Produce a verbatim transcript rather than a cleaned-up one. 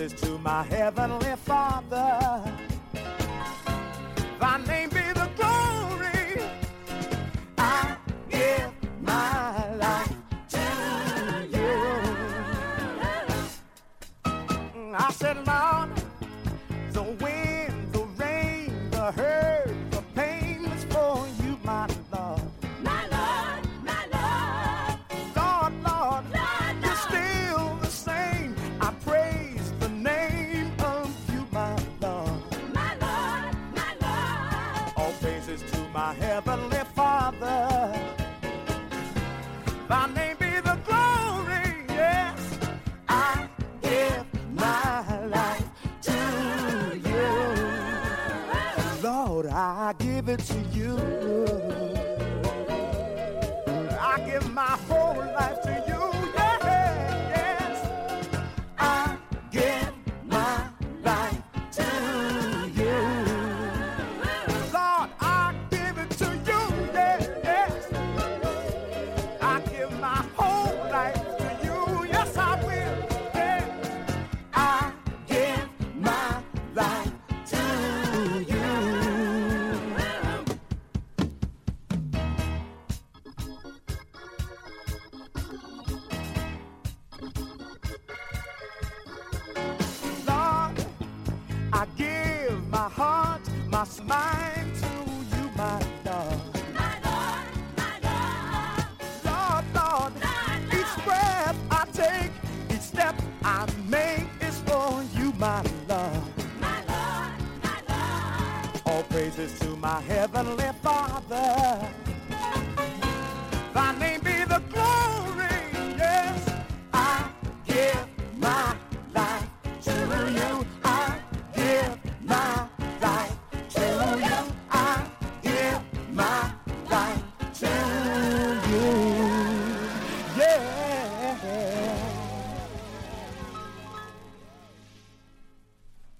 praises to my heavenly Father. Thy name be the glory. I give my life to you. I said, Lord, the wind, the rain, the hurt, the pain is for you, my Lord. My Lord, my Lord. Lord, Lord, Lord, you're still the same. I praise the name of you, my Lord. My Lord, my Lord. All praises to my heavenly Father. Thy name be the glory, yes. I give my life to you. Lord, I give it to you. I give my whole life to you, yeah, yes. I give my life to you. Lord, I give it to you, yeah, yes. I give my whole life to you, yes I will, yeah. I give my life to you. Lord, I give my heart, my spine to you, my Lord. My Lord, my Lord. Lord, Lord, Lord, each Lord. breath I take, each step I make is for you, my Lord. My Lord, my Lord. All praises to my heavenly Father.